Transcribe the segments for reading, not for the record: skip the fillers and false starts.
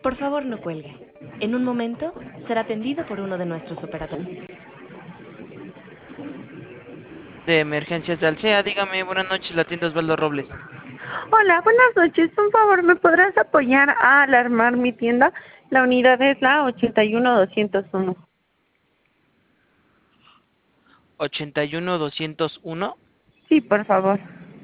Por favor, no cuelgue. En un momento será atendido por uno de nuestros operadores. De emergencias de Alsea, dígame, buenas noches, la tienda Osvaldo Robles. Hola, buenas noches. Por favor, ¿me podrás apoyar a alarmar mi tienda? La unidad es la 81201. 81201. Sí, por favor.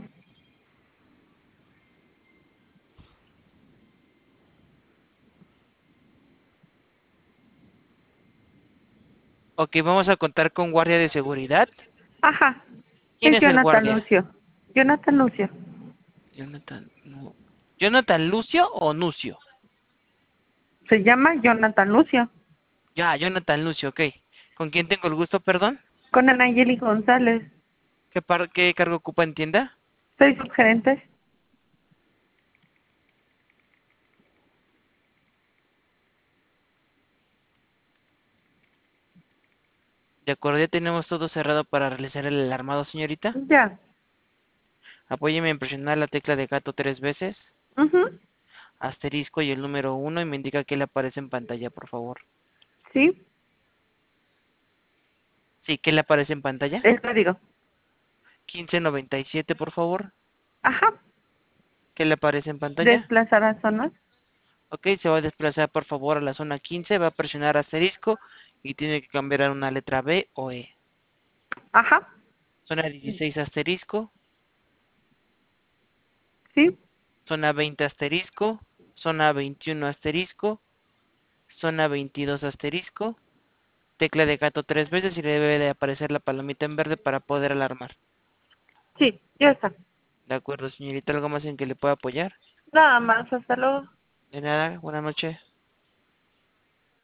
Ok, vamos a contar con guardia de seguridad. Ajá. ¿Quién Es es el Jonathan guardia? Lucio. Jonathan Lucio. Jonathan, no. ¿Jonathan Lucio o Nucio? Se llama Jonathan Lucio. Ya, Jonathan Lucio, ok. ¿Con quién tengo el gusto, perdón? Con Anayeli González. ¿Qué cargo ocupa en tienda? Soy subgerente. De acuerdo, ya tenemos todo cerrado para realizar el alarmado, señorita. Ya. Apóyeme en presionar la tecla de gato 3 veces, Mhm. asterisco y el número 1 y me indica qué le aparece en pantalla, por favor. Sí. Sí, ¿qué le aparece en pantalla? El código. 1597, por favor. Ajá. ¿Qué le aparece en pantalla? Desplazar a zonas. Ok, se va a desplazar por favor a la zona 15, va a presionar asterisco y tiene que cambiar a una letra B o E. Ajá. Zona 16 asterisco, Sí. zona 20 asterisco, zona 21 asterisco, zona 22 asterisco, tecla de gato 3 veces y le debe de aparecer la palomita en verde para poder alarmar. Sí. Ya está. De acuerdo, señorita, ¿algo más en que le pueda apoyar? Nada más. Hasta luego. De nada, buenas noches.